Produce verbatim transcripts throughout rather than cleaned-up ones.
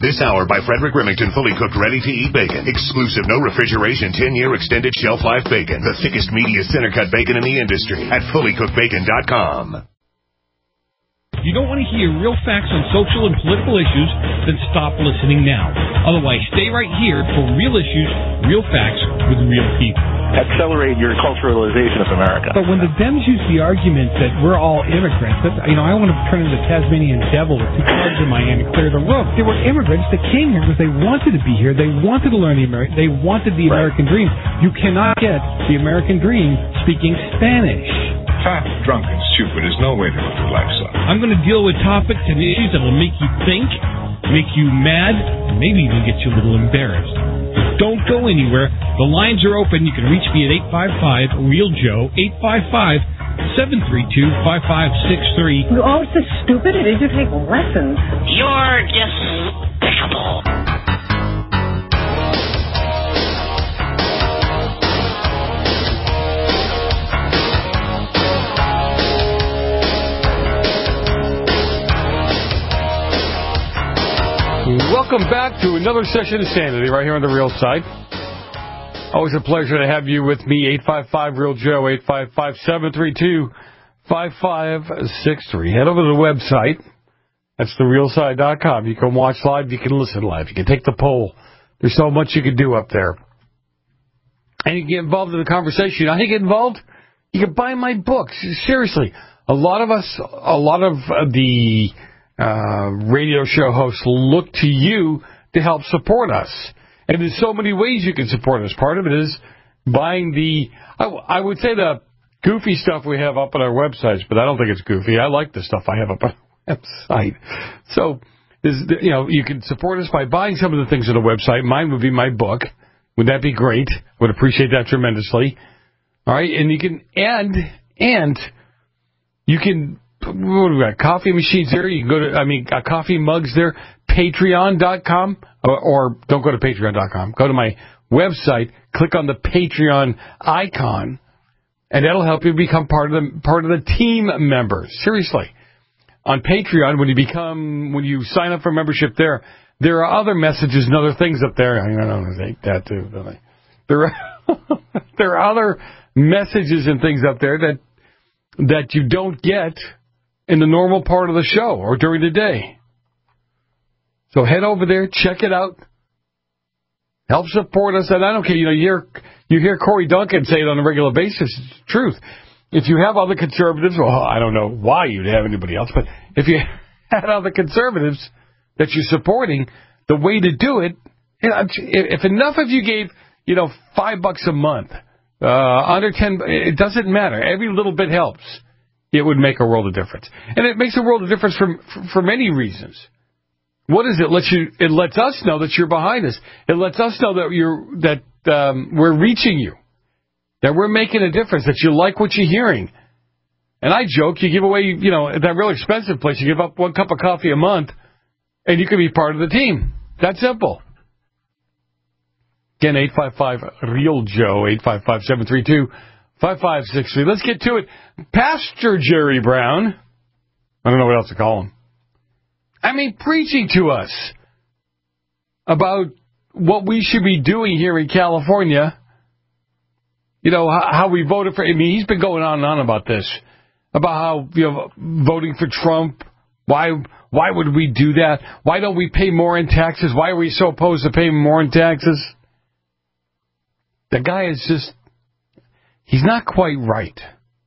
This hour by Frederick Remington, fully cooked, ready-to-eat bacon. Exclusive, no refrigeration, ten-year extended shelf life bacon. The thickest, meatiest center-cut bacon in the industry at fully cooked bacon dot com. You don't want to hear real facts on social and political issues? Then stop listening now. Otherwise, stay right here for real issues, real facts with real people. Accelerate your culturalization of America. But when the Dems use the argument that we're all immigrants, that, you know, I want to turn into the Tasmanian devil with two clubs in my hand and clear the roof. They were immigrants that came here because they wanted to be here. They wanted to learn the American. They wanted the right. American dream. You cannot get the American dream speaking Spanish. Fat, drunk, and stupid is no way to live your life, son. I'm going to deal with topics and issues that will make you think, make you mad, and maybe even get you a little embarrassed. Don't go anywhere. The lines are open. You can reach me at eight five five, REAL Joe, eight five five, seven three two, five five six three. Oh, so stupid. Did you take lessons? You're despicable. Welcome back to another session of Sanity right here on the Real Side. Always a pleasure to have you with me. eight five five, REAL Joe, eight five five, seven three two, five five six three. Head over to the website. That's the real side dot com. You can watch live. You can listen live. You can take the poll. There's so much you can do up there. And you can get involved in the conversation. How do you get involved? You can buy my books. Seriously. A lot of us, a lot of the... Uh, radio show hosts look to you to help support us. And there's so many ways you can support us. Part of it is buying the, I, I would say the goofy stuff we have up on our websites, but I don't think it's goofy. I like the stuff I have up on our website. So, is, you know, you can support us by buying some of the things on the website. Mine would be my book. Would that be great? Would appreciate that tremendously. All right, and you can, and, and you can, what do we got? Coffee machines there. You can go to, I mean, uh, coffee mugs there. Patreon dot com. Or, or don't go to Patreon dot com. Go to my website. Click on the Patreon icon. And that'll help you become part of the, part of the team members. Seriously. On Patreon, when you become, when you sign up for membership there, there are other messages and other things up there. I don't know, that too, don't I? There are, there are other messages and things up there that, that you don't get in the normal part of the show or during the day. So head over there, check it out. Help support us. And I don't care, you know, you hear, you hear Corey Duncan say it on a regular basis. It's the truth. If you have other conservatives, well, I don't know why you'd have anybody else, but if you had other conservatives that you're supporting, the way to do it, you know, if enough of you gave, you know, five bucks a month, uh, under ten, it doesn't matter. Every little bit helps. It would make a world of difference. And it makes a world of difference for, for, for many reasons. What is it? It lets you, it lets us know that you're behind us. It lets us know that you're, that, um, we're reaching you. That we're making a difference, that you like what you're hearing. And I joke, you give away, you know, at that real expensive place, you give up one cup of coffee a month, and you can be part of the team. That's simple. Again, eight five five, REAL Joe, eight five five, seven three two, five five six three. Let's get to it. Pastor Jerry Brown, I don't know what else to call him. I mean, preaching to us about what we should be doing here in California. You know, how, how we voted for, I mean, he's been going on and on about this, about how, you know, voting for Trump, why why would we do that? Why don't we pay more in taxes? Why are we so opposed to paying more in taxes? The guy is just, he's not quite right.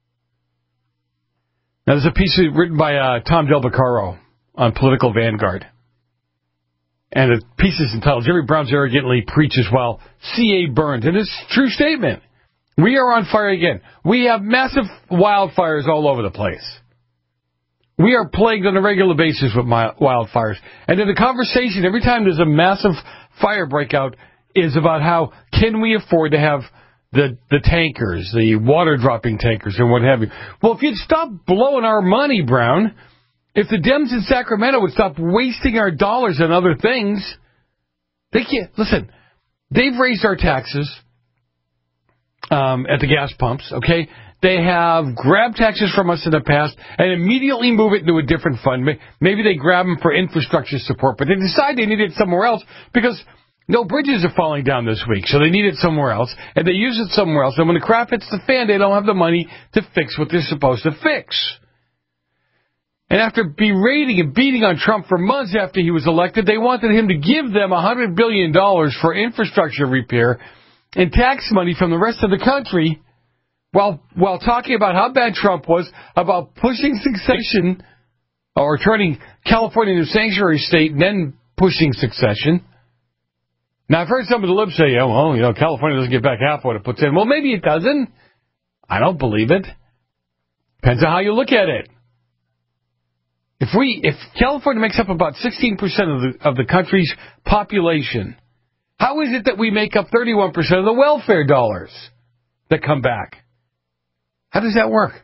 Now, there's a piece written by uh, Tom Del Beccaro on Political Vanguard. And the piece is entitled, Jerry Brown's Arrogantly Preaches While C A Burns. And it's a true statement. We are on fire again. We have massive wildfires all over the place. We are plagued on a regular basis with wildfires. And then the conversation, every time there's a massive fire breakout, is about how can we afford to have the the tankers, the water-dropping tankers and what have you. Well, if you'd stop blowing our money, Brown, if the Dems in Sacramento would stop wasting our dollars on other things, they can't. Listen, they've raised our taxes um, at the gas pumps, okay? They have grabbed taxes from us in the past and immediately move it into a different fund. Maybe they grab them for infrastructure support, but they decide they need it somewhere else because no bridges are falling down this week, so they need it somewhere else, and they use it somewhere else. And when the crap hits the fan, they don't have the money to fix what they're supposed to fix. And after berating and beating on Trump for months after he was elected, they wanted him to give them one hundred billion dollars for infrastructure repair and tax money from the rest of the country, while while talking about how bad Trump was about pushing succession or turning California into a sanctuary state and then pushing succession. Now, I've heard some of the libs say, oh, well, you know, California doesn't get back half what it puts in. Well, maybe it doesn't. I don't believe it. Depends on how you look at it. If we, if California makes up about sixteen percent of the, of the country's population, how is it that we make up thirty-one percent of the welfare dollars that come back? How does that work?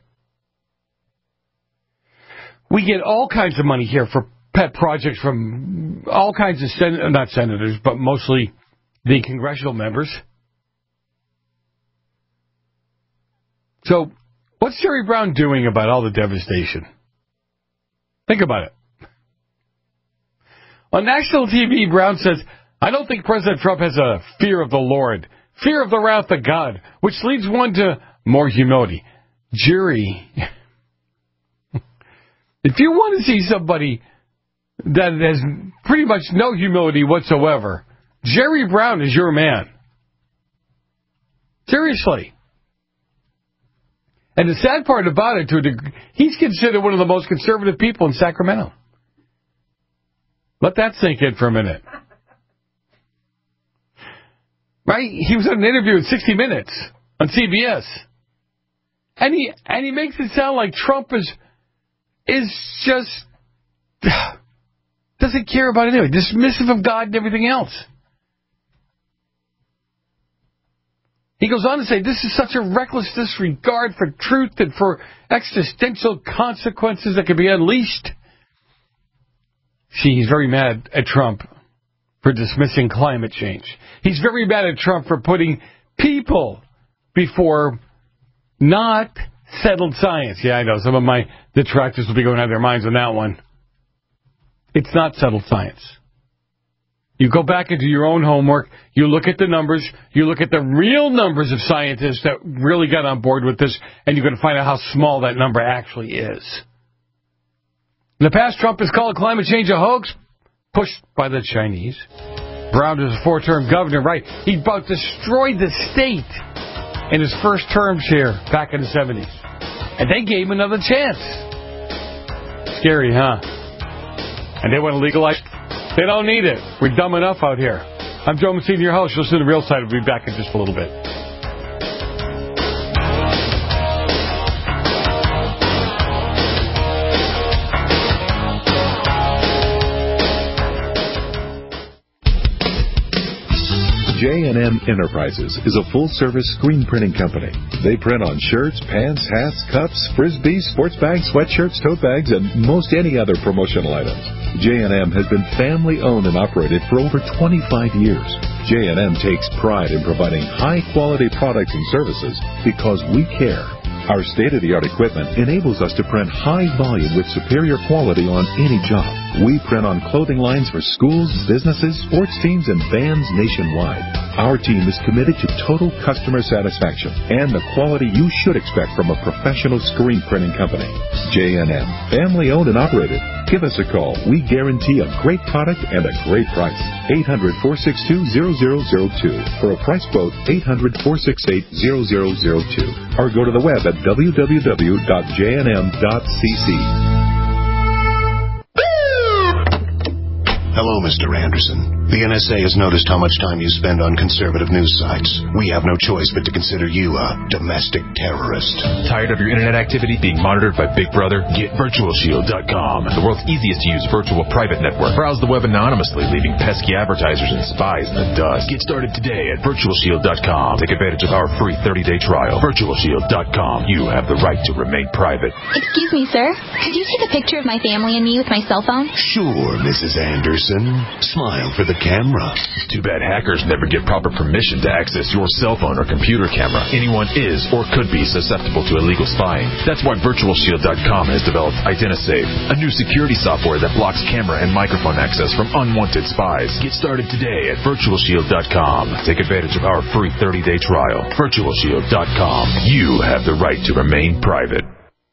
We get all kinds of money here for pet projects from all kinds of, sen- not senators, but mostly the congressional members. So what's Jerry Brown doing about all the devastation? Think about it. On national T V, Brown says, I don't think President Trump has a fear of the Lord, fear of the wrath of God, which leads one to more humility. Jerry, if you want to see somebody that has pretty much no humility whatsoever, Jerry Brown is your man. Seriously. And the sad part about it, to a degree, he's considered one of the most conservative people in Sacramento. Let that sink in for a minute. Right? He was on an interview in sixty minutes on C B S. And he and he makes it sound like Trump is is just doesn't care about anything, dismissive of God and everything else. He goes on to say, this is such a reckless disregard for truth and for existential consequences that can be unleashed. See, he's very mad at Trump for dismissing climate change. He's very mad at Trump for putting people before not settled science. Yeah, I know. Some of my detractors will be going out of their minds on that one. It's not settled science. You go back and do your own homework. You look at the numbers. You look at the real numbers of scientists that really got on board with this, and you're going to find out how small that number actually is. In the past, Trump has called climate change a hoax pushed by the Chinese. Brown is a four-term governor, right? He about destroyed the state in his first terms here back in the seventies. And they gave him another chance. Scary, huh? And they want to legalize. They don't need it. We're dumb enough out here. I'm Joe Messina, your host. You'll listen to The Real Side. We'll be back in just a little bit. J and M Enterprises is a full-service screen printing company. They print on shirts, pants, hats, cups, frisbees, sports bags, sweatshirts, tote bags, and most any other promotional items. J and M has been family-owned and operated for over twenty-five years. J and M takes pride in providing high-quality products and services because we care. Our state-of-the-art equipment enables us to print high volume with superior quality on any job. We print on clothing lines for schools, businesses, sports teams, and bands nationwide. Our team is committed to total customer satisfaction and the quality you should expect from a professional screen printing company. J and M, family-owned and operated. Give us a call. We guarantee a great product and a great price. eight hundred, four six two, zero zero zero two. For a price quote, eight hundred, four six eight, zero zero zero two. Or go to the web at w w w dot j n m dot c c. Hello, Mister Anderson. The N S A has noticed how much time you spend on conservative news sites. We have no choice but to consider you a domestic terrorist. Tired of your internet activity being monitored by Big Brother? Get virtual shield dot com, the world's easiest to use virtual private network. Browse the web anonymously, leaving pesky advertisers and spies in the dust. Get started today at virtual shield dot com. Take advantage of our free thirty-day trial. virtual shield dot com. You have the right to remain private. Excuse me, sir. Could you take a picture of my family and me with my cell phone? Sure, Missus Anderson. person, smile for the camera. Too bad hackers never get proper permission to access your cell phone or computer camera. Anyone is or could be susceptible to illegal spying. That's why Virtual Shield dot com has developed IdentiSafe, a new security software that blocks camera and microphone access from unwanted spies. Get started today at Virtual Shield dot com. Take advantage of our free thirty-day trial. Virtual Shield dot com. You have the right to remain private.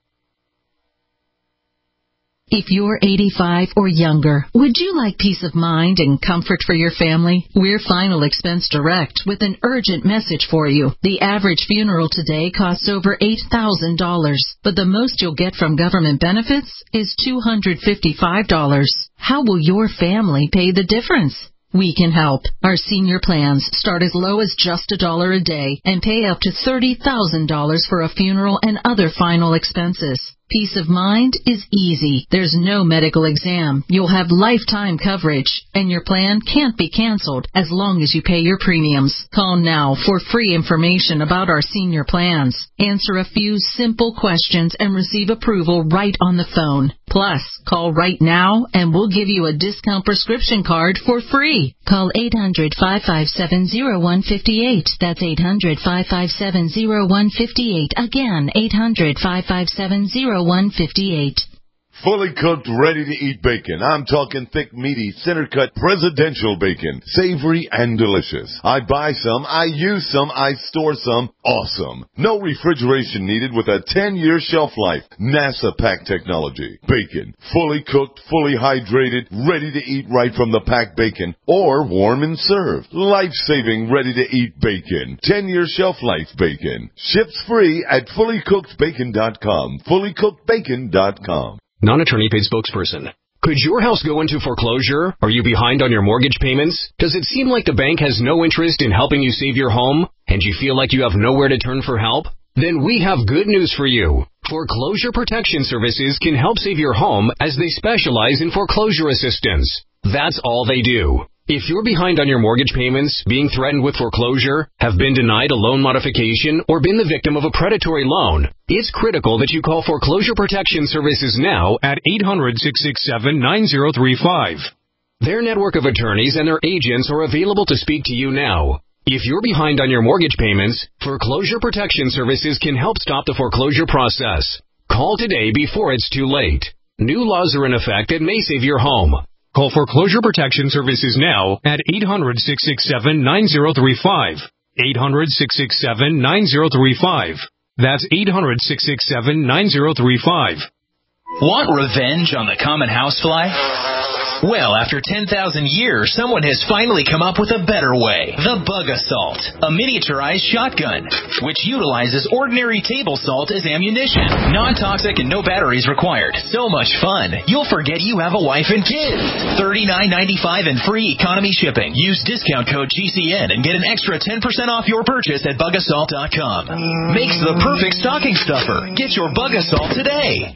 If you're eighty-five or younger, would you like peace of mind and comfort for your family? We're Final Expense Direct with an urgent message for you. The average funeral today costs over eight thousand dollars, but the most you'll get from government benefits is two hundred fifty-five dollars. How will your family pay the difference? We can help. Our senior plans start as low as just a dollar a day and pay up to thirty thousand dollars for a funeral and other final expenses. Peace of mind is easy. There's no medical exam. You'll have lifetime coverage, and your plan can't be canceled as long as you pay your premiums. Call now for free information about our senior plans. Answer a few simple questions and receive approval right on the phone. Plus, call right now and we'll give you a discount prescription card for free. Call eight hundred, five five seven, zero one five eight. That's eight hundred, five five seven, zero one five eight. Again, eight hundred, five five seven, zero one five eight. Fully cooked, ready-to-eat bacon. I'm talking thick, meaty, center-cut, presidential bacon. Savory and delicious. I buy some, I use some, I store some. Awesome. No refrigeration needed with a ten-year shelf life. NASA pack technology. Bacon. Fully cooked, fully hydrated, ready to eat right from the packed bacon. Or warm and served. Life-saving, ready-to-eat bacon. ten-year shelf life bacon. Ships free at fully cooked bacon dot com. fully cooked bacon dot com. Non-attorney paid spokesperson. Could your house go into foreclosure? Are you behind on your mortgage payments? Does it seem like the bank has no interest in helping you save your home? And you feel like you have nowhere to turn for help? Then we have good news for you. Foreclosure Protection Services can help save your home as they specialize in foreclosure assistance. That's all they do. If you're behind on your mortgage payments, being threatened with foreclosure, have been denied a loan modification, or been the victim of a predatory loan, it's critical that you call Foreclosure Protection Services now at eight hundred, six six seven, nine zero three five. Their network of attorneys and their agents are available to speak to you now. If you're behind on your mortgage payments, Foreclosure Protection Services can help stop the foreclosure process. Call today before it's too late. New laws are in effect that may save your home. Call Foreclosure Protection Services now at eight hundred, six six seven, nine zero three five. eight hundred, six six seven, nine zero three five. That's eight hundred, six six seven, nine zero three five. Want revenge on the common housefly? Well, after ten thousand years, someone has finally come up with a better way. The Bug Assault, a miniaturized shotgun, which utilizes ordinary table salt as ammunition. Non-toxic and no batteries required. So much fun, you'll forget you have a wife and kids. thirty-nine ninety-five and free economy shipping. Use discount code G C N and get an extra ten percent off your purchase at bug assault dot com. Makes the perfect stocking stuffer. Get your Bug Assault today.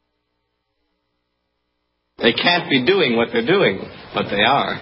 They can't be doing what they're doing, but they are.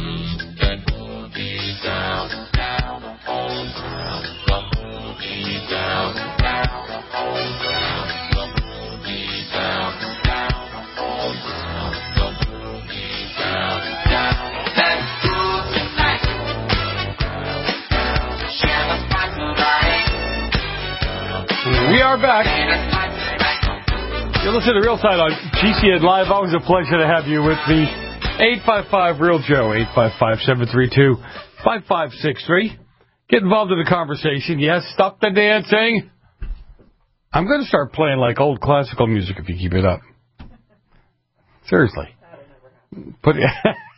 We are back. You listen to Real Side on G C N Live. Always a pleasure to have you with me. eight five five, real Joe, eight five five, seven three two, five five six three. Get involved in the conversation. Yes, stop the dancing. I'm going to start playing like old classical music if you keep it up. Seriously. Put it.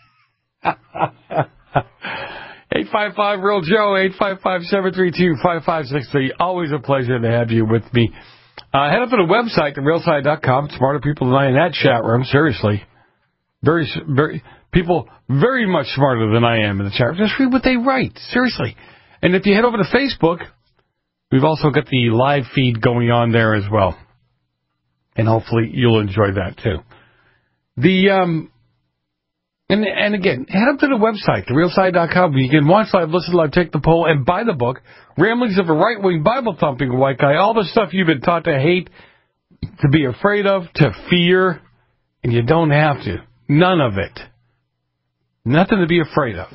eight five five, real Joe, eight five five, seven three two, five five six three. Always a pleasure to have you with me. Uh, head up to the website, the real side dot com. Smarter people than I in that chat room. Seriously. Very, very, people very much smarter than I am in the chat room. Just read what they write. Seriously. And if you head over to Facebook, we've also got the live feed going on there as well. And hopefully you'll enjoy that too. The, um, and, and again, head up to the website, the real side dot com. You can watch live, listen live, take the poll, and buy the book. Ramblings of a Right-Wing Bible-Thumping White Guy. All the stuff you've been taught to hate, to be afraid of, to fear, and you don't have to. None of it. Nothing to be afraid of.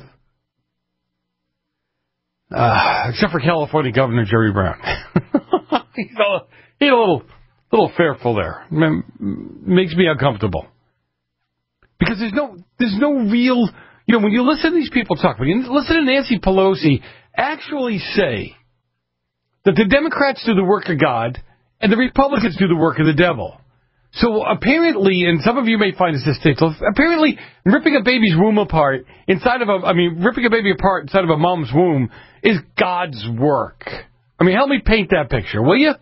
Uh, except for California Governor Jerry Brown. he's, a, he's a little, little fearful there. Makes me uncomfortable. Because there's no, there's no real, you know, when you listen to these people talk, when you listen to Nancy Pelosi actually say that the Democrats do the work of God and the Republicans do the work of the devil. So apparently, and some of you may find this distasteful, apparently ripping a baby's womb apart inside of a, I mean, ripping a baby apart inside of a mom's womb is God's work. I mean, help me paint that picture, will you?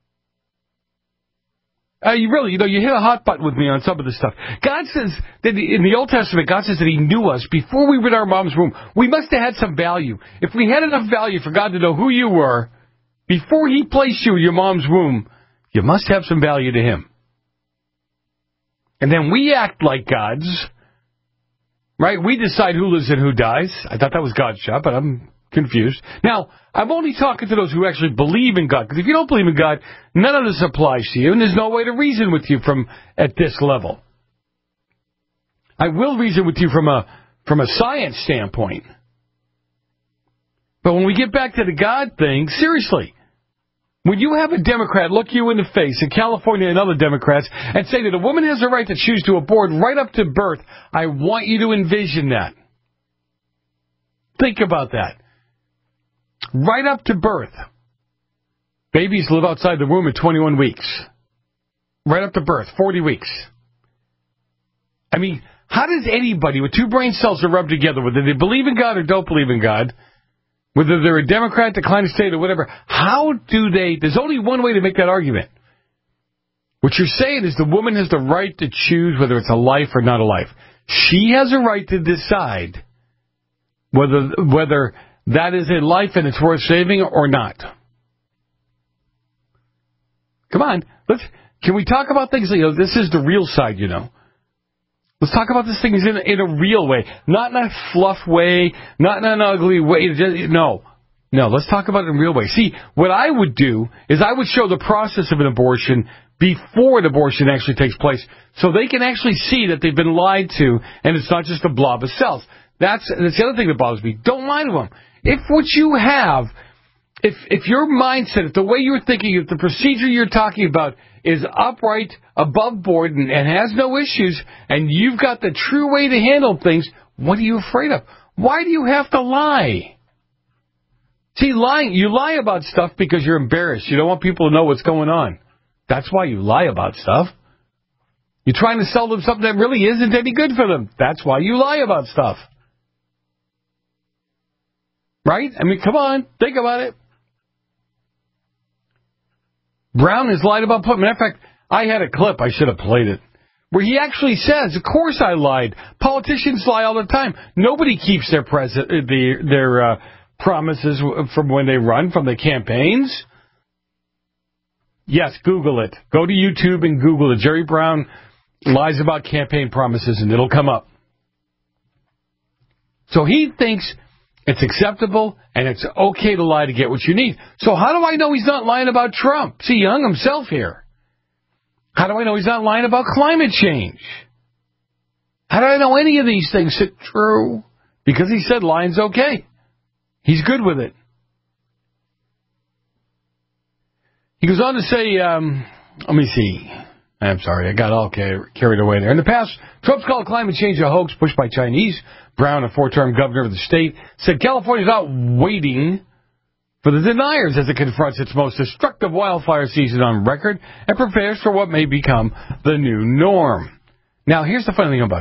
Uh, you really, you know, you hit a hot button with me on some of this stuff. God says that in the Old Testament, God says that He knew us before we were in our mom's womb. We must have had some value. If we had enough value for God to know who you were before He placed you in your mom's womb, you must have some value to Him. And then we act like gods, right? We decide who lives and who dies. I thought that was God's job, but I'm confused. Now, I'm only talking to those who actually believe in God, because if you don't believe in God, none of this applies to you, and there's no way to reason with you from at this level. I will reason with you from a from a science standpoint. But when we get back to the God thing, seriously, when you have a Democrat look you in the face in California and other Democrats and say that a woman has a right to choose to abort right up to birth, I want you to envision that. Think about that. Right up to birth. Babies live outside the womb at twenty-one weeks. Right up to birth, forty weeks. I mean, how does anybody with two brain cells are rubbed together, whether they believe in God or don't believe in God, whether they're a Democrat, declining state, or whatever, how do they... There's only one way to make that argument. What you're saying is the woman has the right to choose whether it's a life or not a life. She has a right to decide whether whether that is a life and it's worth saving or not. Come on. Let's. Can we talk about things? You know, this is the real side, you know. Let's talk about this thing in a, in a real way, not in a fluff way, not in an ugly way. No, no. Let's talk about it in a real way. See, what I would do is I would show the process of an abortion before an abortion actually takes place, so they can actually see that they've been lied to, and it's not just a blob of cells. That's that's the other thing that bothers me. Don't lie to them. If what you have, if if your mindset, if the way you're thinking, if the procedure you're talking about is upright, above board, and, and has no issues, and you've got the true way to handle things, what are you afraid of? Why do you have to lie? See, lying, you lie about stuff because you're embarrassed. You don't want people to know what's going on. That's why you lie about stuff. You're trying to sell them something that really isn't any good for them. That's why you lie about stuff. Right? I mean, come on. Think about it. Brown has lied about putting... Matter of fact, I had a clip. I should have played it. Where he actually says, of course I lied. Politicians lie all the time. Nobody keeps their pres- their, their uh, promises from when they run, from the campaigns. Yes, Google it. Go to YouTube and Google it. Jerry Brown lies about campaign promises, and it'll come up. So he thinks it's acceptable and it's okay to lie to get what you need. So how do I know he's not lying about Trump? See, he hung himself here. How do I know he's not lying about climate change? How do I know any of these things are true? Because he said lying's okay. He's good with it. He goes on to say, um, let me see. I'm sorry, I got all carried away there. In the past, Trump's called climate change a hoax pushed by Chinese. Brown, a four-term governor of the state, said California's not waiting for the deniers as it confronts its most destructive wildfire season on record and prepares for what may become the new norm. Now, here's the funny thing about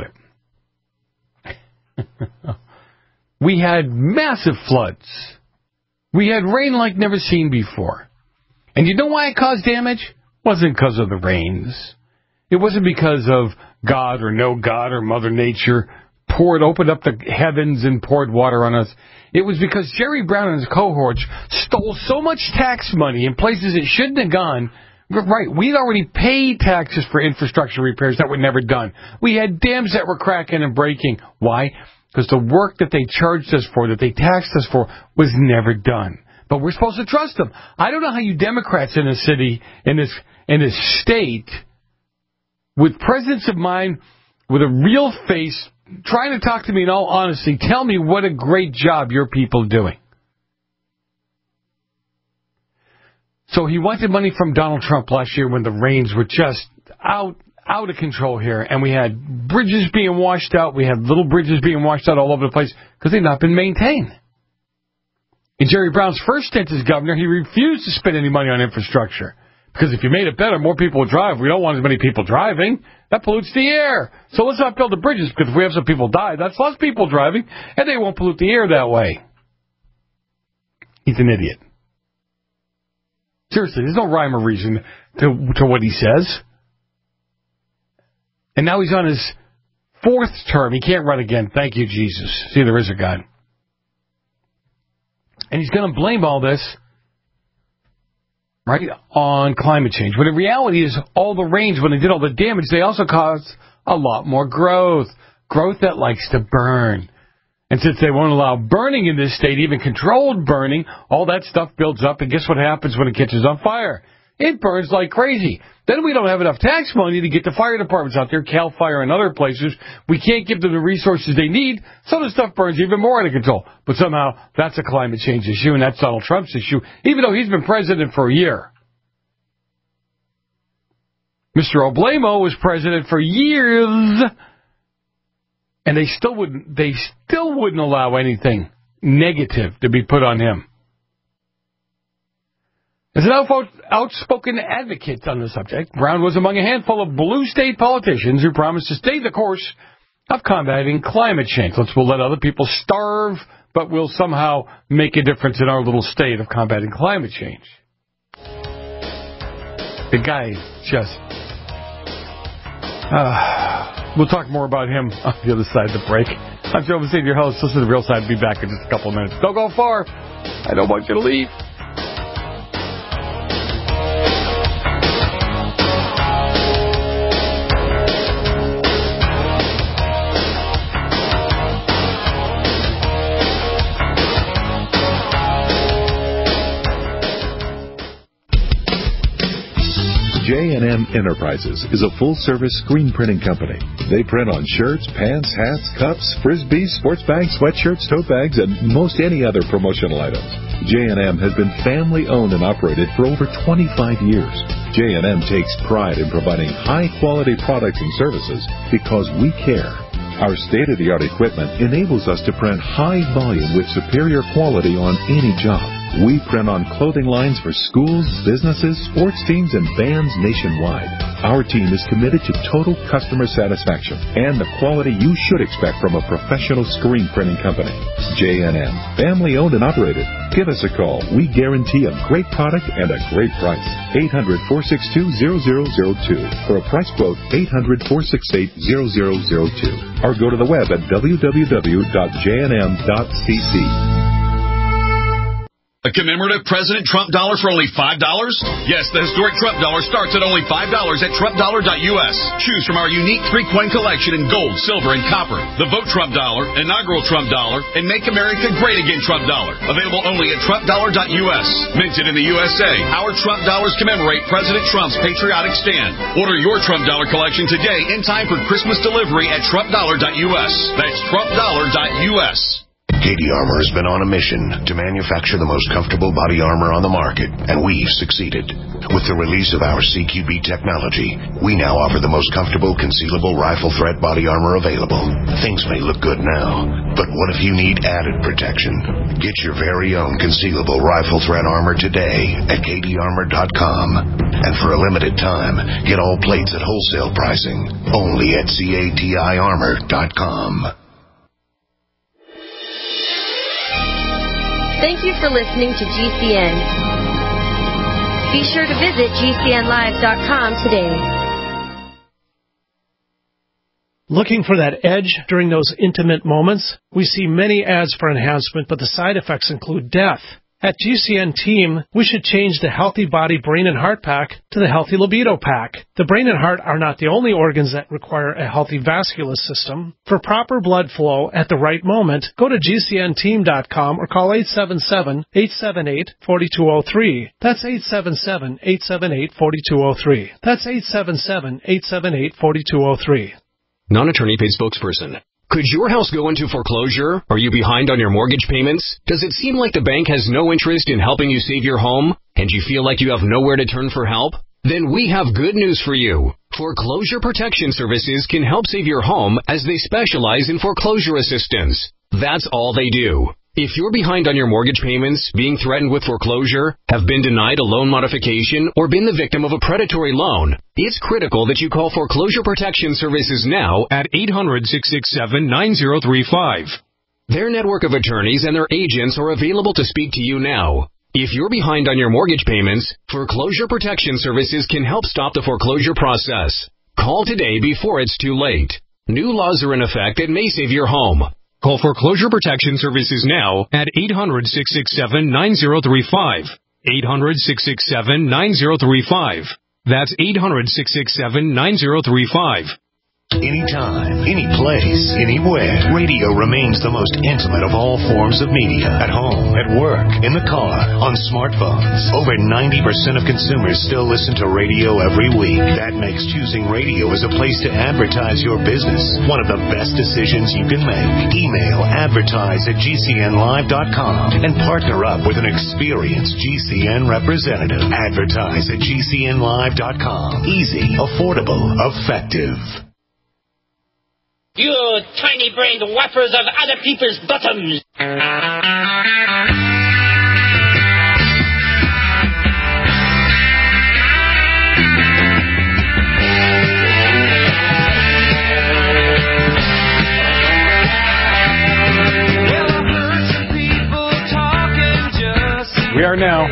it. We had massive floods. We had rain like never seen before. And you know why it caused damage? It wasn't because of the rains. It wasn't because of God or no God or Mother Nature poured, opened up the heavens and poured water on us. It was because Jerry Brown and his cohorts stole so much tax money in places it shouldn't have gone. Right, we'd already paid taxes for infrastructure repairs that were never done. We had dams that were cracking and breaking. Why? Because the work that they charged us for, that they taxed us for, was never done. But we're supposed to trust them. I don't know how you Democrats in this city, in this in this state, with presence of mind, with a real face, trying to talk to me in all honesty, tell me what a great job your people are doing. So he wanted money from Donald Trump last year when the rains were just out out of control here, and we had bridges being washed out. We had little bridges being washed out all over the place because they've not been maintained. In Jerry Brown's first stint as governor, he refused to spend any money on infrastructure because if you made it better, more people would drive. We don't want as many people driving. That pollutes the air. So let's not build the bridges because if we have some people die, that's less people driving, and they won't pollute the air that way. He's an idiot. Seriously, there's no rhyme or reason to to what he says. And now he's on his fourth term. He can't run again. Thank you, Jesus. See, there is a God. And he's going to blame all this, right, on climate change. But in reality is all the rains, when they did all the damage, they also caused a lot more growth. Growth that likes to burn. And since they won't allow burning in this state, even controlled burning, all that stuff builds up. And guess what happens when it catches on fire? It burns like crazy. Then we don't have enough tax money to get the fire departments out there, CAL FIRE and other places. We can't give them the resources they need, so the stuff burns even more out of control. But somehow that's a climate change issue, and that's Donald Trump's issue, even though he's been president for a year. Mister Oblamo was president for years, and they still wouldn't, they still wouldn't allow anything negative to be put on him. As an outspoken advocate on the subject, Brown was among a handful of blue state politicians who promised to stay the course of combating climate change. Let's we'll let other people starve, but we'll somehow make a difference in our little state of combating climate change. The guy just... Uh, we'll talk more about him on the other side of the break. I'm Joe Messina, your host. Listen to The Real Side. I'll be back in just a couple of minutes. Don't go far. I don't want you to leave. J and M Enterprises is a full-service screen printing company. They print on shirts, pants, hats, cups, frisbees, sports bags, sweatshirts, tote bags, and most any other promotional items. J and M has been family-owned and operated for over twenty-five years. J and M takes pride in providing high-quality products and services because we care. Our state-of-the-art equipment enables us to print high volume with superior quality on any job. We print on clothing lines for schools, businesses, sports teams, and bands nationwide. Our team is committed to total customer satisfaction and the quality you should expect from a professional screen printing company. J and M, family-owned and operated. Give us a call. We guarantee a great product and a great price. eight hundred, four six two, zero zero zero two. For a price quote, eight hundred, four six eight, zero zero zero two. Or go to the web at w w w dot j n m dot c c. A commemorative President Trump dollar for only five dollars? Yes, the historic Trump dollar starts at only five dollars at trump dollar dot u s. Choose from our unique three-coin collection in gold, silver, and copper. The Vote Trump dollar, inaugural Trump dollar, and Make America Great Again Trump dollar. Available only at trump dollar dot u s. Minted in the U S A, our Trump dollars commemorate President Trump's patriotic stand. Order your Trump dollar collection today in time for Christmas delivery at trump dollar dot u s. That's trump dollar dot u s. Katie Armor has been on a mission to manufacture the most comfortable body armor on the market, and we've succeeded. With the release of our C Q B technology, we now offer the most comfortable concealable rifle threat body armor available. Things may look good now, but what if you need added protection? Get your very own concealable rifle threat armor today at katie armor dot com. And for a limited time, get all plates at wholesale pricing only at cati armor dot com. Thank you for listening to G C N. Be sure to visit G C N live dot com today. Looking for that edge during those intimate moments? We see many ads for enhancement, but the side effects include death. At G C N Team, we should change the Healthy Body Brain and Heart Pack to the Healthy Libido Pack. The brain and heart are not the only organs that require a healthy vascular system. For proper blood flow at the right moment, go to G C N team dot com or call eight seven seven, eight seven eight, four two zero three. That's eight seven seven, eight seven eight, four two zero three. That's eight seven seven, eight seven eight, four two zero three. Non-attorney paid spokesperson. Could your house go into foreclosure? Are you behind on your mortgage payments? Does it seem like the bank has no interest in helping you save your home, and you feel like you have nowhere to turn for help? Then we have good news for you. Foreclosure Protection Services can help save your home as they specialize in foreclosure assistance. That's all they do. If you're behind on your mortgage payments, being threatened with foreclosure, have been denied a loan modification, or been the victim of a predatory loan, it's critical that you call Foreclosure Protection Services now at eight hundred, six six seven, nine zero three five. Their network of attorneys and their agents are available to speak to you now. If you're behind on your mortgage payments, Foreclosure Protection Services can help stop the foreclosure process. Call today before it's too late. New laws are in effect that may save your home. Call Foreclosure Protection Services now at eight hundred, six six seven, nine zero three five. eight hundred, six six seven, nine zero three five. That's eight hundred, six six seven, nine zero three five. Anytime, any place, anywhere, radio remains the most intimate of all forms of media. At home, at work, in the car, on smartphones. Over ninety percent of consumers still listen to radio every week. That makes choosing radio as a place to advertise your business one of the best decisions you can make. Email advertise at G C N live dot com and partner up with an experienced G C N representative. Advertise at G C N live dot com. Easy, affordable, effective. You tiny-brained whappers of other people's bottoms. We are now.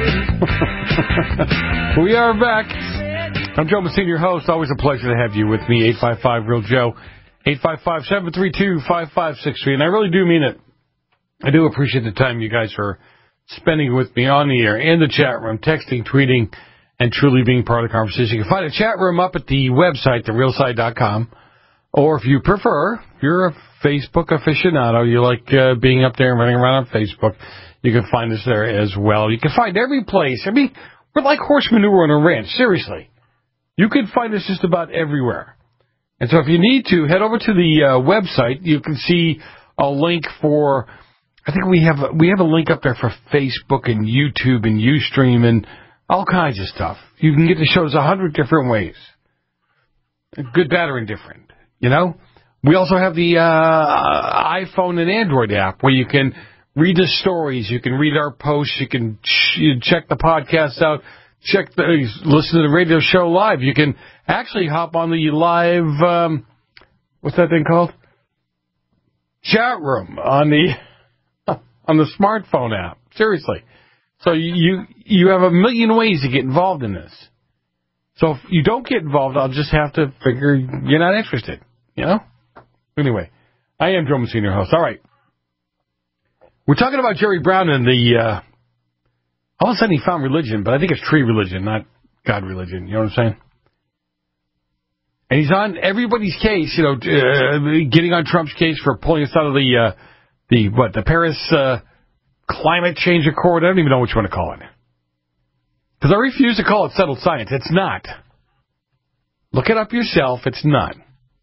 We are back. I'm Joe Messina, your host. Always a pleasure to have you with me. eight five five, real Joe. eight five five, seven three two, five five six three. And I really do mean it. I do appreciate the time you guys are spending with me on the air, in the chat room, texting, tweeting, and truly being part of the conversation. You can find a chat room up at the website, the real side dot com. Or if you prefer, if you're a Facebook aficionado, you like uh, being up there and running around on Facebook, you can find us there as well. You can find every place. I mean, we're like horse manure on a ranch. Seriously. You can find us just about everywhere. And so if you need to, head over to the uh, website. You can see a link for, I think we have a, we have a link up there for Facebook and YouTube and Ustream and all kinds of stuff. You can get the shows a hundred different ways. Good, bad, or indifferent, you know? We also have the uh, iPhone and Android app where you can read the stories, you can read our posts, you can ch- check the podcasts out, check the, listen to the radio show live. You can actually hop on the live, um, what's that thing called? Chat room on the on the smartphone app. Seriously. So you you have a million ways to get involved in this. So if you don't get involved, I'll just have to figure you're not interested. You know? Anyway, I am Joe Messina, your host. All right. We're talking about Jerry Brown and the... Uh, all of a sudden he found religion, but I think it's tree religion, not God religion. You know what I'm saying? And he's on everybody's case, you know, uh, getting on Trump's case for pulling us out of the, uh, the what, the Paris uh, Climate Change Accord. I don't even know what you want to call it. Because I refuse to call it settled science. It's not. Look it up yourself. It's not.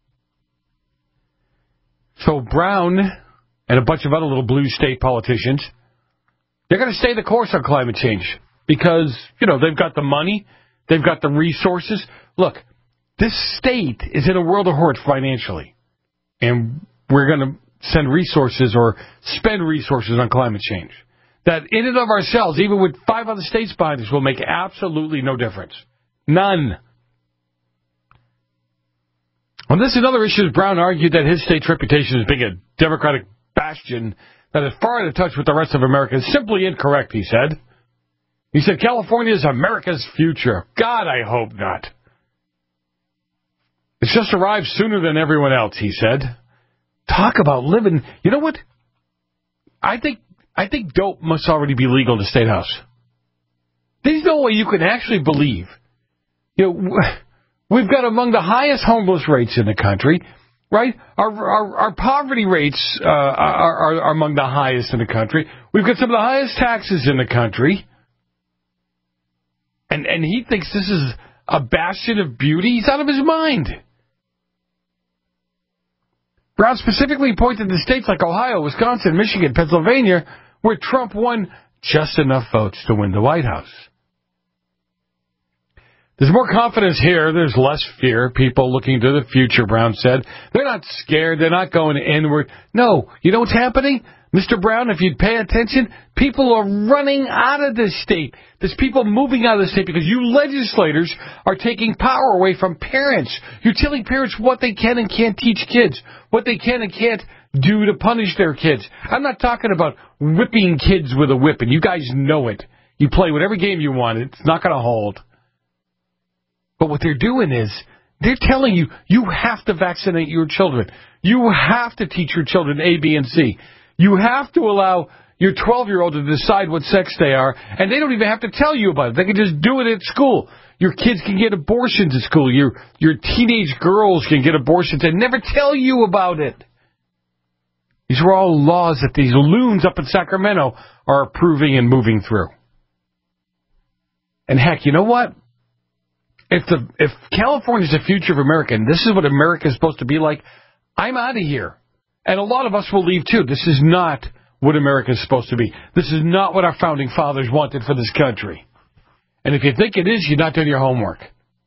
So Brown and a bunch of other little blue state politicians, they're going to stay the course on climate change because, you know, they've got the money, they've got the resources. Look, this state is in a world of hurt financially, and we're going to send resources or spend resources on climate change. That in and of ourselves, even with five other states behind us, will make absolutely no difference. None. On this and other issues, Brown argued that his state's reputation as being a Democratic bastion that is far out of touch with the rest of America is simply incorrect, he said. He said California is America's future. God, I hope not. It's just arrived sooner than everyone else, he said. Talk about living. You know what? I think I think dope must already be legal in the State House. There's no way you can actually believe. You know, we've got among the highest homeless rates in the country, right? Our our, our poverty rates uh, are, are, are among the highest in the country. We've got some of the highest taxes in the country. And and he thinks this is a bastion of beauty. He's out of his mind. Brown specifically pointed to states like Ohio, Wisconsin, Michigan, Pennsylvania, where Trump won just enough votes to win the White House. There's more confidence here. There's less fear. People looking to the future, Brown said. They're not scared. They're not going inward. No, you know what's happening? Mister Brown, if you'd pay attention, people are running out of this state. There's people moving out of the state because you legislators are taking power away from parents. You're telling parents what they can and can't teach kids, what they can and can't do to punish their kids. I'm not talking about whipping kids with a whip, and you guys know it. You play whatever game you want. It's not going to hold. But what they're doing is they're telling you, you have to vaccinate your children. You have to teach your children A, B, and C. You have to allow your twelve-year-old to decide what sex they are, and they don't even have to tell you about it. They can just do it at school. Your kids can get abortions at school. Your your teenage girls can get abortions and never tell you about it. These are all laws that these loons up in Sacramento are approving and moving through. And heck, you know what? If the if California's the future of America, and this is what America is supposed to be like, I'm out of here. And a lot of us will leave, too. This is not what America is supposed to be. This is not what our founding fathers wanted for this country. And if you think it is, you're not doing your homework.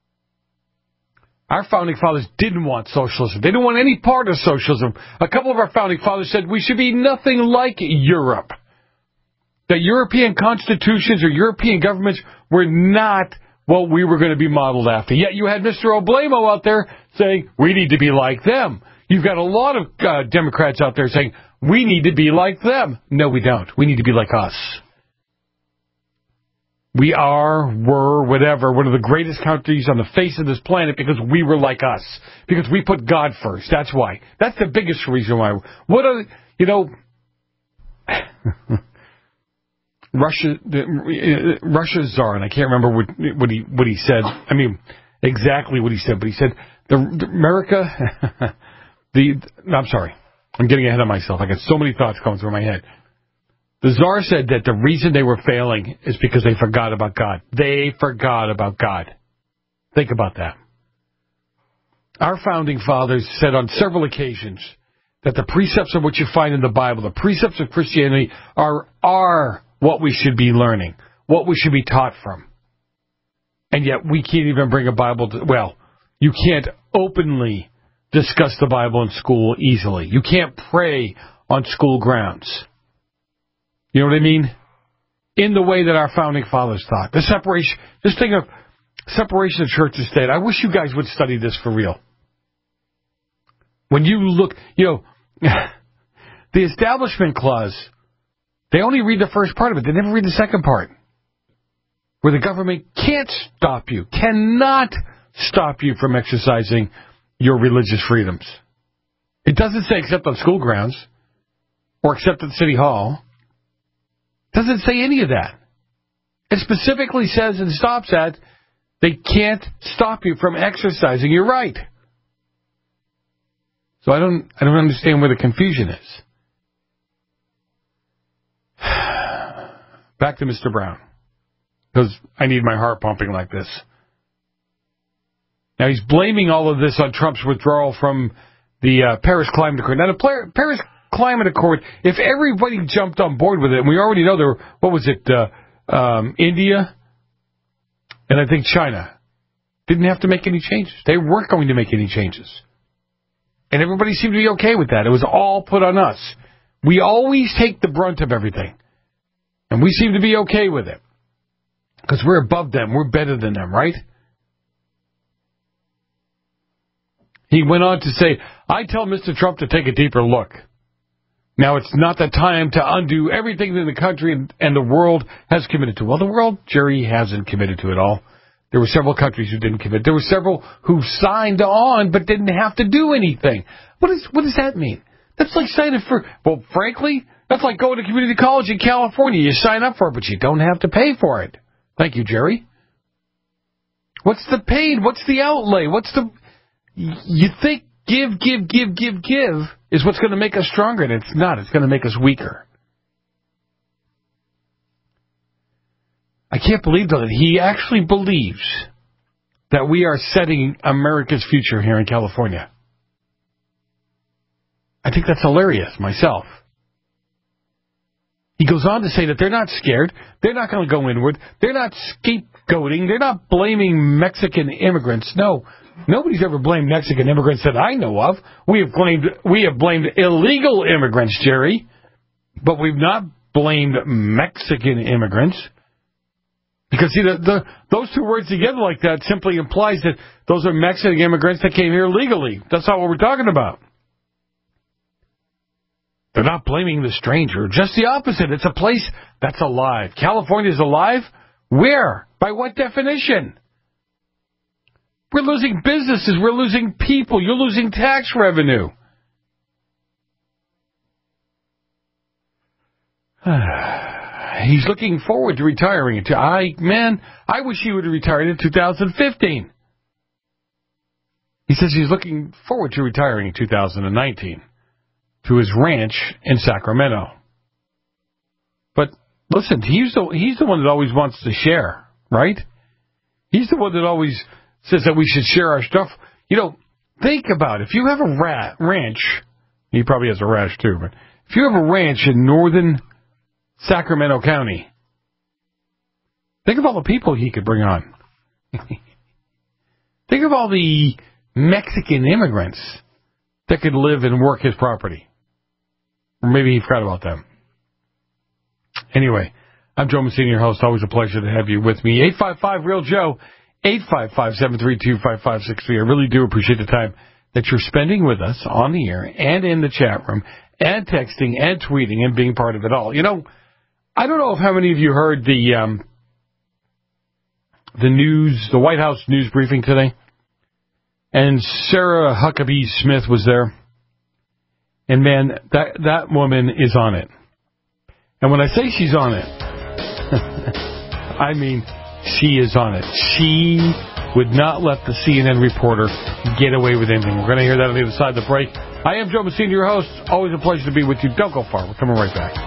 Our founding fathers didn't want socialism. They didn't want any part of socialism. A couple of our founding fathers said we should be nothing like Europe. That European constitutions or European governments were not what we were going to be modeled after. Yet you had Mister Oblamo out there saying we need to be like them. You've got a lot of uh, Democrats out there saying, we need to be like them. No, we don't. We need to be like us. We are, were, whatever, one of the greatest countries on the face of this planet because we were like us. Because we put God first. That's why. That's the biggest reason why. What are, you know, Russia, the, uh, Russia's czar, and I can't remember what, what he what he said. I mean, exactly what he said, but he said, the, the America... The, I'm sorry. I'm getting ahead of myself. I got so many thoughts going through my head. The czar said that the reason they were failing is because they forgot about God. They forgot about God. Think about that. Our founding fathers said on several occasions that the precepts of what you find in the Bible, the precepts of Christianity, are, are what we should be learning, what we should be taught from. And yet we can't even bring a Bible to, well, you can't openly discuss the Bible in school easily. You can't pray on school grounds. You know what I mean? In the way that our founding fathers thought. The separation, this thing of separation of church and state. I wish you guys would study this for real. When you look, you know, the Establishment Clause, they only read the first part of it. They never read the second part. Where the government can't stop you, cannot stop you from exercising your religious freedoms. It doesn't say except on school grounds or except at City Hall. It doesn't say any of that. It specifically says and stops at they can't stop you from exercising your right. So I don't I don't understand where the confusion is. Back to Mister Brown, because I need my heart pumping like this. Now, he's blaming all of this on Trump's withdrawal from the uh, Paris Climate Accord. Now, the Paris Climate Accord, if everybody jumped on board with it, and we already know there were, what was it, uh, um, India and I think China didn't have to make any changes. They weren't going to make any changes. And everybody seemed to be okay with that. It was all put on us. We always take the brunt of everything. And we seem to be okay with it. Because we're above them. We're better than them, right? He went on to say, I tell Mister Trump to take a deeper look. Now, it's not the time to undo everything that the country and the world has committed to. Well, the world, Jerry, hasn't committed to it all. There were several countries who didn't commit. There were several who signed on but didn't have to do anything. What is what does that mean? That's like signing for, well, frankly, that's like going to community college in California. You sign up for it, but you don't have to pay for it. Thank you, Jerry. What's the pain? What's the outlay? What's the... You think give, give, give, give, give is what's going to make us stronger, and it's not. It's going to make us weaker. I can't believe, though, that he actually believes that we are setting America's future here in California. I think that's hilarious myself. He goes on to say that they're not scared. They're not going to go inward. They're not scapegoating. They're not blaming Mexican immigrants. No, nobody's ever blamed Mexican immigrants that I know of. We have blamed we have blamed illegal immigrants, Jerry, but we've not blamed Mexican immigrants. Because, see, the, the, those two words together like that simply implies that those are Mexican immigrants that came here legally. That's not what we're talking about. They're not blaming the stranger. Just the opposite. It's a place that's alive. California's alive? Where? By what definition? We're losing businesses. We're losing people. You're losing tax revenue. He's looking forward to retiring. I, man, I wish he would have retired in two thousand fifteen. He says he's looking forward to retiring in two thousand nineteen to his ranch in Sacramento. But listen, he's the, he's the one that always wants to share, right? He's the one that always says that we should share our stuff. You know, think about it. If you have a rat, ranch, he probably has a ranch too, but if you have a ranch in northern Sacramento County, think of all the people he could bring on. Think of all the Mexican immigrants that could live and work his property. Or maybe he forgot about them. Anyway, I'm Joe Messina, your host. Always a pleasure to have you with me. eight five five, real Joe, eight five five, seven three two, five five six three. I really do appreciate the time that you're spending with us on the air and in the chat room and texting and tweeting and being part of it all. You know, I don't know if how many of you heard the um, the news, the White House news briefing today. And Sarah Huckabee Smith was there. And, man, that that woman is on it. And when I say she's on it, I mean she is on it. She would not let the C N N reporter get away with anything. We're going to hear that on the other side of the break. I am Joe Messina, your host. Always a pleasure to be with you. Don't go far. We're coming right back.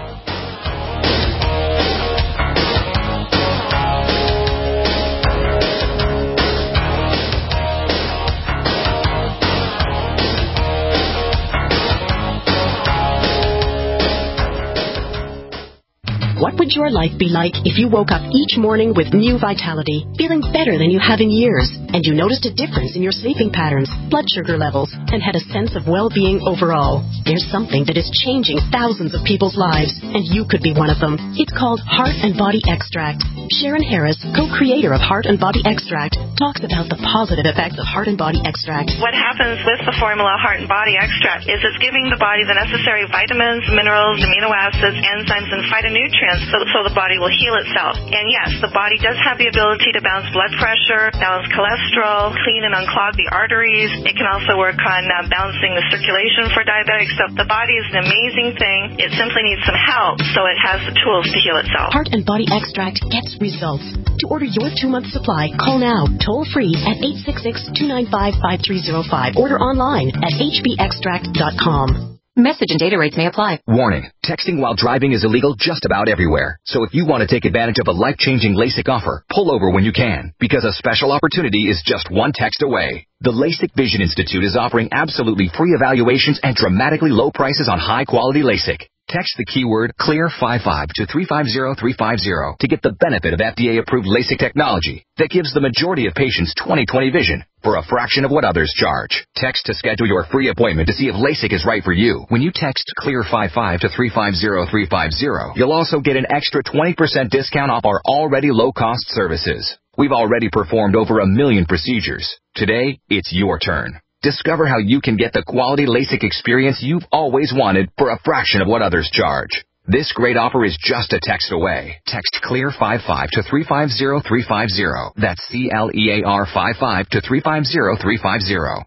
What would your life be like if you woke up each morning with new vitality, feeling better than you have in years, and you noticed a difference in your sleeping patterns, blood sugar levels, and had a sense of well-being overall? There's something that is changing thousands of people's lives, and you could be one of them. It's called Heart and Body Extract. Sharon Harris, co-creator of Heart and Body Extract, talks about the positive effects of Heart and Body Extract. What happens with the formula Heart and Body Extract is it's giving the body the necessary vitamins, minerals, amino acids, enzymes, and phytonutrients So, so the body will heal itself. And yes, the body does have the ability to balance blood pressure, balance cholesterol, clean and unclog the arteries. It can also work on uh, balancing the circulation for diabetics. So the body is an amazing thing. It simply needs some help, so it has the tools to heal itself. Heart and Body Extract gets results. To order your two-month supply, call now, toll-free at eight six six, two nine five, five three zero five. Order online at h b extract dot com. Message and data rates may apply. Warning, texting while driving is illegal just about everywhere. So if you want to take advantage of a life-changing LASIK offer, pull over when you can, because a special opportunity is just one text away. The LASIK Vision Institute is offering absolutely free evaluations and dramatically low prices on high-quality LASIK. Text the keyword CLEAR fifty-five to three five zero three five zero to get the benefit of F D A-approved LASIK technology that gives the majority of patients twenty twenty vision for a fraction of what others charge. Text to schedule your free appointment to see if LASIK is right for you. When you text CLEAR fifty-five to three five zero three five zero, you'll also get an extra twenty percent discount off our already low-cost services. We've already performed over a million procedures. Today, it's your turn. Discover how you can get the quality LASIK experience you've always wanted for a fraction of what others charge. This great offer is just a text away. Text CLEAR fifty-five to three five zero three five zero. That's C L E A R fifty-five to three five zero three five zero.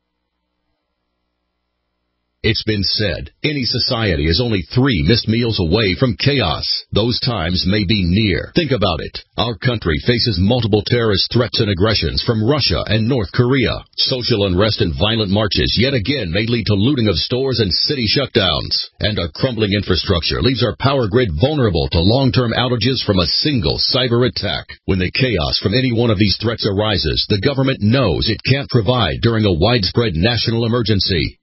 It's been said, any society is only three missed meals away from chaos. Those times may be near. Think about it. Our country faces multiple terrorist threats and aggressions from Russia and North Korea. Social unrest and violent marches yet again may lead to looting of stores and city shutdowns. And our crumbling infrastructure leaves our power grid vulnerable to long-term outages from a single cyber attack. When the chaos from any one of these threats arises, the government knows it can't provide during a widespread national emergency.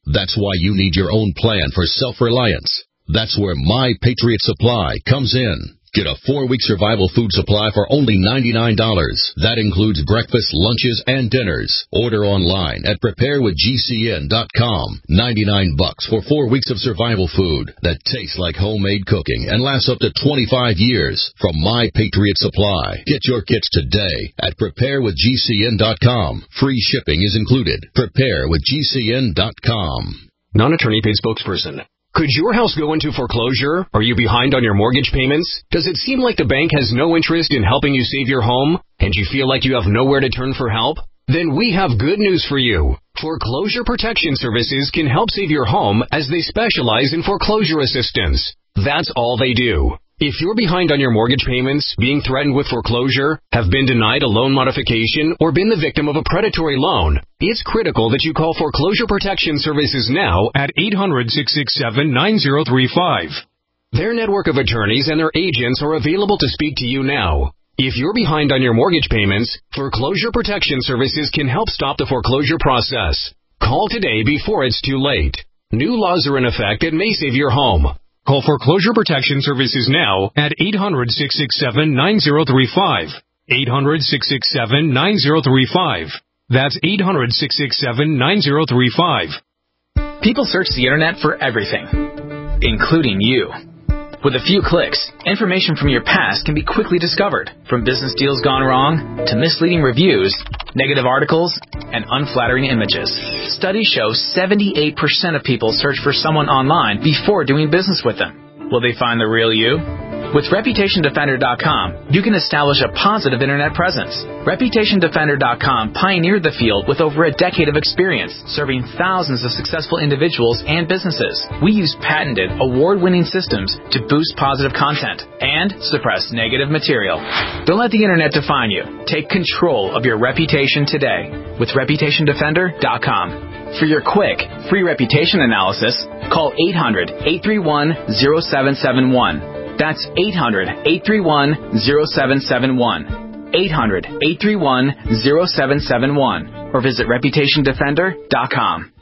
That's why you need your own plan for self-reliance. That's where My Patriot Supply comes in. Get a four-week survival food supply for only ninety-nine dollars. That includes breakfast, lunches, and dinners. Order online at prepare with G C N dot com. ninety-nine bucks for four weeks of survival food that tastes like homemade cooking and lasts up to twenty-five years from My Patriot Supply. Get your kits today at prepare with G C N dot com. Free shipping is included. prepare with G C N dot com. Non-attorney paid spokesperson. Could your house go into foreclosure? Are you behind on your mortgage payments? Does it seem like the bank has no interest in helping you save your home? And you feel like you have nowhere to turn for help? Then we have good news for you. Foreclosure Protection Services can help save your home as they specialize in foreclosure assistance. That's all they do. If you're behind on your mortgage payments, being threatened with foreclosure, have been denied a loan modification, or been the victim of a predatory loan, it's critical that you call Foreclosure Protection Services now at eight hundred, six six seven, nine zero three five. Their network of attorneys and their agents are available to speak to you now. If you're behind on your mortgage payments, Foreclosure Protection Services can help stop the foreclosure process. Call today before it's too late. New laws are in effect that may save your home. Call Foreclosure Protection Services now at eight hundred, six six seven, nine zero three five. eight hundred, six six seven, nine zero three five. That's eight hundred, six six seven, nine zero three five. People search the internet for everything, including you. With a few clicks, information from your past can be quickly discovered, from business deals gone wrong to misleading reviews, negative articles, and unflattering images. Studies show seventy-eight percent of people search for someone online before doing business with them. Will they find the real you? With Reputation Defender dot com, you can establish a positive internet presence. Reputation Defender dot com pioneered the field with over a decade of experience, serving thousands of successful individuals and businesses. We use patented, award-winning systems to boost positive content and suppress negative material. Don't let the internet define you. Take control of your reputation today with Reputation Defender dot com. For your quick, free reputation analysis, call eight hundred, eight three one, zero seven seven one. That's eight hundred, eight three one, zero seven seven one. eight hundred, eight three one, zero seven seven one. Or visit Reputation Defender dot com.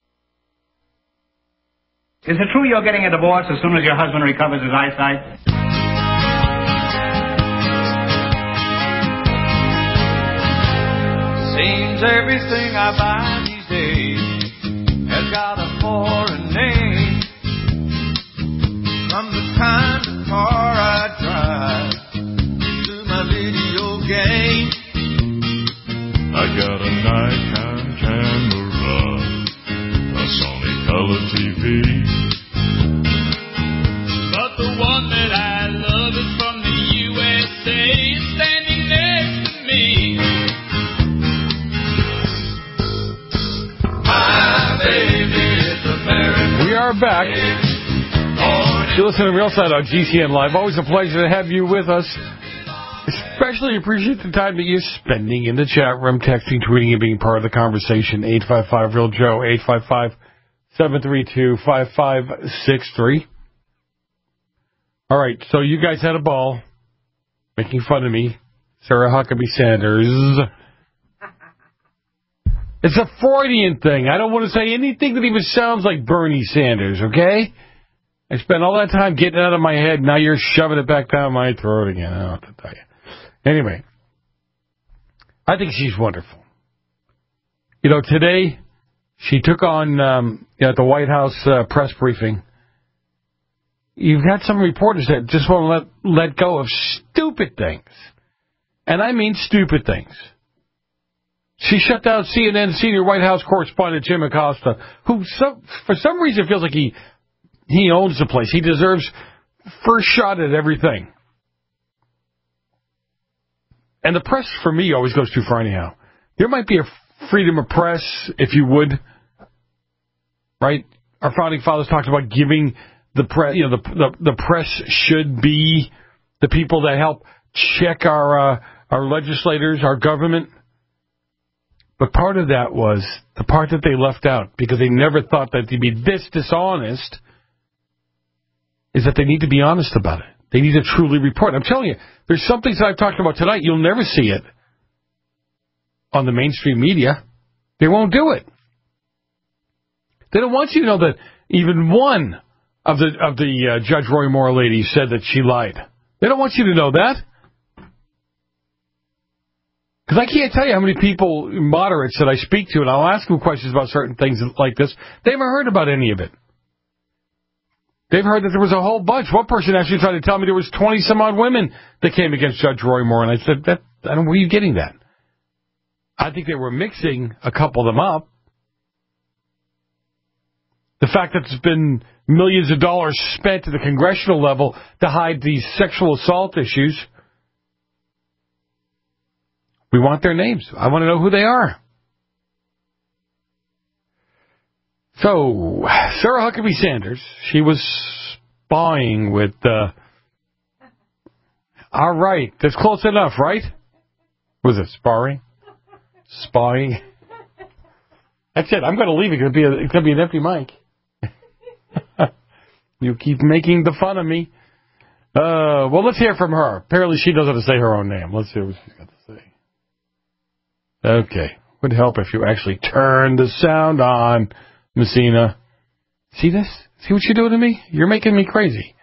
Is it true you're getting a divorce as soon as your husband recovers his eyesight? Seems everything I buy these days has got a foreign name. From the kind of car I drive to my video game, I got a Nikon camera, a Sony color T V, but the one that I love is from the U S A, standing next to me. My baby is American. We are back. You listen to Real Side on G C N Live. Always a pleasure to have you with us. Especially appreciate the time that you're spending in the chat room, texting, tweeting, and being part of the conversation. eight five five, real Joe, eight five five, seven three two, five five six three. All right, so you guys had a ball making fun of me. Sarah Huckabee Sanders. It's a Freudian thing. I don't want to say anything that even sounds like Bernie Sanders, okay? I spent all that time getting it out of my head. Now you're shoving it back down my throat again. I don't know what to tell you. Anyway, I think she's wonderful. You know, today she took on um, you know, at the White House uh, press briefing. You've got some reporters that just want to let let go of stupid things, and I mean stupid things. She shut down C N N senior White House correspondent Jim Acosta, who some, for some reason feels like he. He owns the place. He deserves first shot at everything. And the press, for me, always goes too far anyhow. There might be a freedom of press, if you would. Right? Our founding fathers talked about giving the press, you know, the, the, the press should be the people that help check our, uh, our legislators, our government. But part of that was the part that they left out, because they never thought that they'd be this dishonest, is that they need to be honest about it. They need to truly report. I'm telling you, there's some things that I've talked about tonight. You'll never see it on the mainstream media. They won't do it. They don't want you to know that even one of the of the uh, Judge Roy Moore ladies said that she lied. They don't want you to know that. Because I can't tell you how many people, moderates, that I speak to, and I'll ask them questions about certain things like this. They haven't heard about any of it. They've heard that there was a whole bunch. One person actually tried to tell me there was twenty-some-odd women that came against Judge Roy Moore, and I said, "That I don't. Where are you getting that?" I think they were mixing a couple of them up. The fact that there's been millions of dollars spent at the congressional level to hide these sexual assault issues. We want their names. I want to know who they are. So, Sarah Huckabee Sanders, she was spying with, uh, all right, that's close enough, right? Was it sparring? Spying? That's it. I'm going to leave it. It's going to be, a, it's going to be an empty mic. You keep making the fun of me. Uh, well, let's hear from her. Apparently she knows how to say her own name. Let's hear what she's got to say. Okay. Would help if you actually turn the sound on, Messina. See this? See what you're doing to me? You're making me crazy.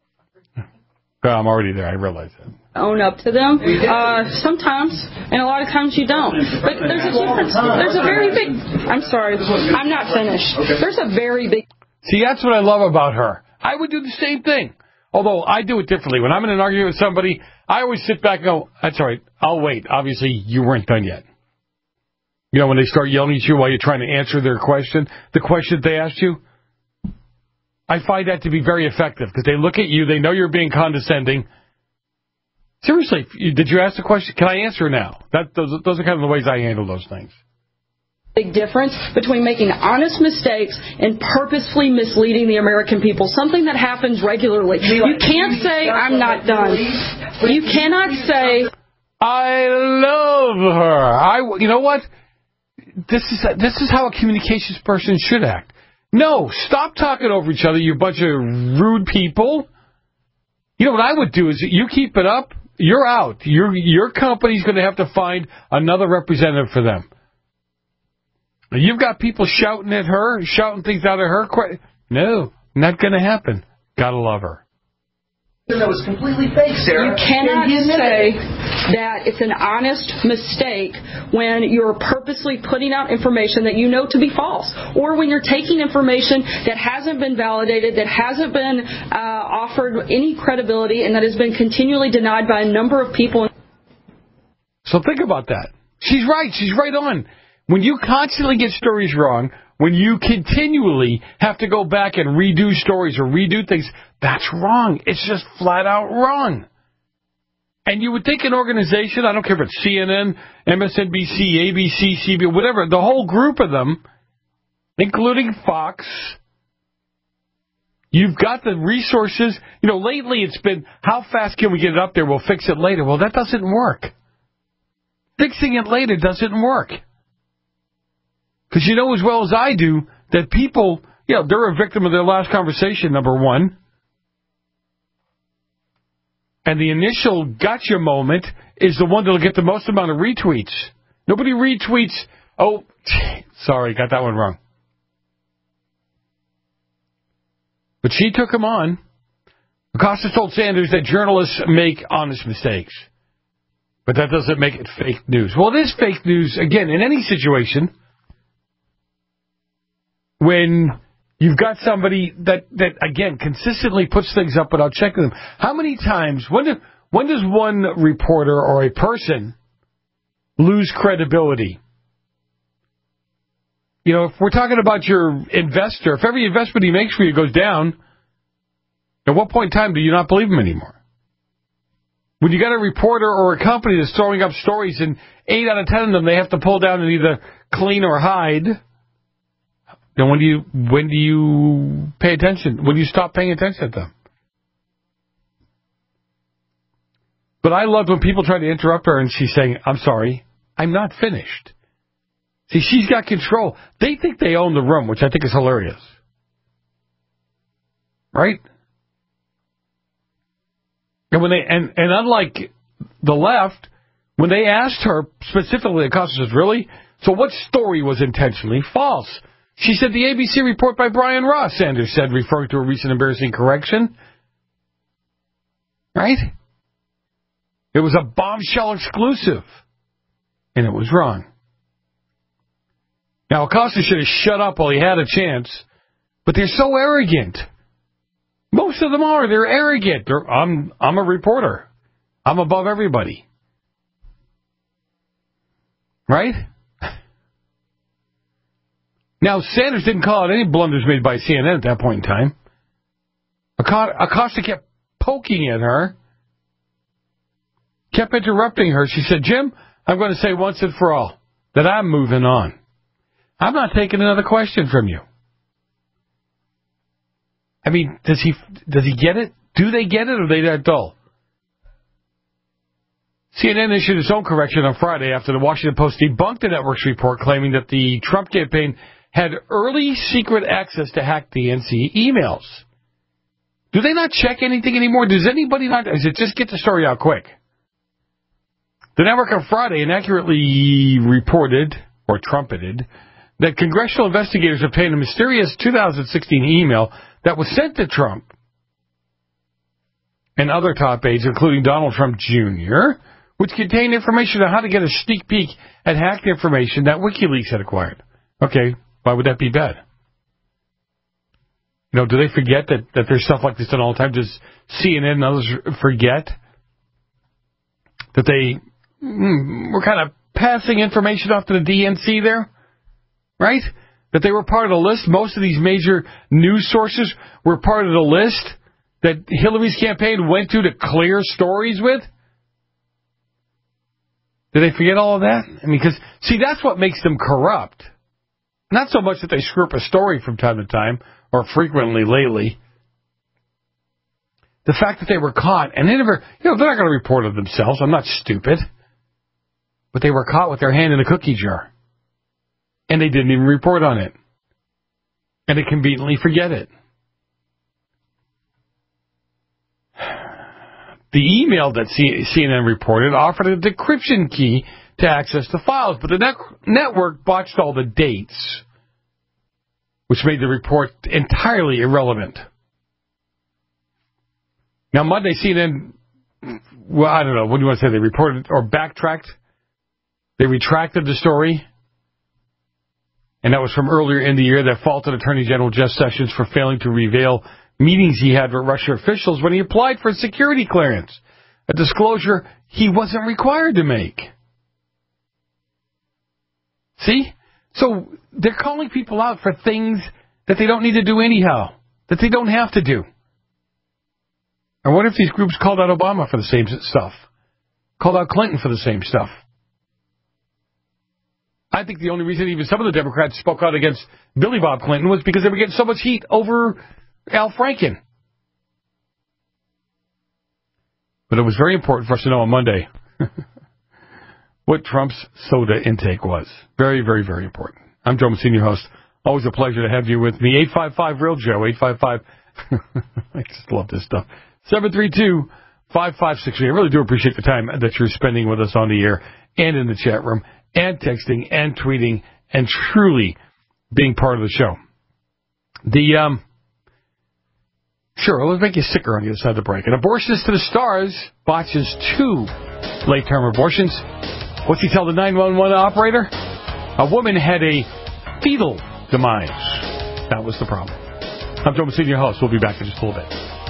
Well, I'm already there. I realize that. Own up to them. Uh, sometimes, and a lot of times you don't. But there's a difference. There's a very big... I'm sorry. I'm not finished. There's a very big... See, that's what I love about her. I would do the same thing. Although I do it differently. When I'm in an argument with somebody, I always sit back and go, that's all right. I'll wait. Obviously, you weren't done yet. You know, when they start yelling at you while you're trying to answer their question, the question they asked you, I find that to be very effective because they look at you, they know you're being condescending. Seriously, did you ask the question? Can I answer now? That those, those are kind of the ways I handle those things. Big difference between making honest mistakes and purposefully misleading the American people, something that happens regularly. You can't say, I'm not done. You cannot say... I love her. I, you know what? This is this is how a communications person should act. No, stop talking over each other, you bunch of rude people. You know what I would do is you keep it up, you're out. Your your company's going to have to find another representative for them. You've got people shouting at her, shouting things out of her. No, not going to happen. Gotta love her. That was completely fake, Sarah. You cannot say that it's an honest mistake when you're purposely putting out information that you know to be false, or when you're taking information that hasn't been validated, that hasn't been uh, offered any credibility, and that has been continually denied by a number of people. So think about that. She's right. She's right on. When you constantly get stories wrong, when you continually have to go back and redo stories or redo things, that's wrong. It's just flat out wrong. And you would think an organization, I don't care if it's C N N, M S N B C, A B C, C B S, whatever, the whole group of them, including Fox, you've got the resources. You know, lately it's been, how fast can we get it up there? We'll fix it later. Well, that doesn't work. Fixing it later doesn't work. Because you know as well as I do that people, you know, they're a victim of their last conversation, number one. And the initial gotcha moment is the one that will get the most amount of retweets. Nobody retweets, oh, sorry, got that one wrong. But she took him on. Acosta told Sanders that journalists make honest mistakes. But that doesn't make it fake news. Well, it is fake news, again, in any situation. When you've got somebody that, that, again, consistently puts things up without checking them. How many times, when, do, when does one reporter or a person lose credibility? You know, if we're talking about your investor, if every investment he makes for you goes down, at what point in time do you not believe him anymore? When you got a reporter or a company that's throwing up stories and eight out of ten of them they have to pull down and either clean or hide... Then when do you when do you pay attention? When do you stop paying attention to them? But I loved when people try to interrupt her and she's saying, I'm sorry, I'm not finished. See, she's got control. They think they own the room, which I think is hilarious. Right? And when they and, and unlike the left, when they asked her specifically, the Acosta says, really? So what story was intentionally false? She said the A B C report by Brian Ross, Sanders said, referring to a recent embarrassing correction. Right? It was a bombshell exclusive. And it was wrong. Now, Acosta should have shut up while he had a chance, but they're so arrogant. Most of them are. They're arrogant. They're, I'm, I'm a reporter. I'm above everybody. Right? Now, Sanders didn't call out any blunders made by C N N at that point in time. Acosta kept poking at her, kept interrupting her. She said, Jim, I'm going to say once and for all that I'm moving on. I'm not taking another question from you. I mean, does he does he get it? Do they get it, or are they that dull? C N N issued its own correction on Friday after the Washington Post debunked the network's report claiming that the Trump campaign had early secret access to hacked D N C emails. Do they not check anything anymore? Does anybody not? Does it just get the story out quick? The network on Friday inaccurately reported, or trumpeted, that congressional investigators obtained a mysterious two thousand sixteen email that was sent to Trump and other top aides, including Donald Trump Junior, which contained information on how to get a sneak peek at hacked information that WikiLeaks had acquired. Okay, why would that be bad? You know, do they forget that, that there's stuff like this done all the time? Does C N N and others forget that they mm, were kind of passing information off to the D N C there? Right? That they were part of the list. Most of these major news sources were part of the list that Hillary's campaign went to to clear stories with. Did they forget all of that? I mean, because, see, that's what makes them corrupt. Not so much that they screw up a story from time to time, or frequently lately. The fact that they were caught, and they never, you know, they're not going to report it themselves. I'm not stupid. But they were caught with their hand in a cookie jar. And they didn't even report on it. And they conveniently forget it. The email that C N N reported offered a decryption key to access the files, but the net- network botched all the dates, which made the report entirely irrelevant. Now, Monday, C N N, well, I don't know, what do you want to say? They reported or backtracked? They retracted the story. And that was from earlier in the year that faulted Attorney General Jeff Sessions for failing to reveal meetings he had with Russia officials when he applied for security clearance, a disclosure he wasn't required to make. See? So they're calling people out for things that they don't need to do anyhow, that they don't have to do. And what if these groups called out Obama for the same stuff? Called out Clinton for the same stuff? I think the only reason even some of the Democrats spoke out against Billy Bob Clinton was because they were getting so much heat over Al Franken. But it was very important for us to know on Monday what Trump's soda intake was. Very, very, very important. I'm Joe Messina, your host. Always a pleasure to have you with me. eight five five real Joe, eight five five I just love this stuff. seven three two, five five six three. I really do appreciate the time that you're spending with us on the air and in the chat room, and texting and tweeting and truly being part of the show. The, um, sure, let's make you sicker on the other side of the break. An abortionist to the stars botches two late-term abortions. What's he tell the nine one one operator? A woman had a fetal demise. That was the problem. I'm Joe Messina, your host. We'll be back in just a little bit.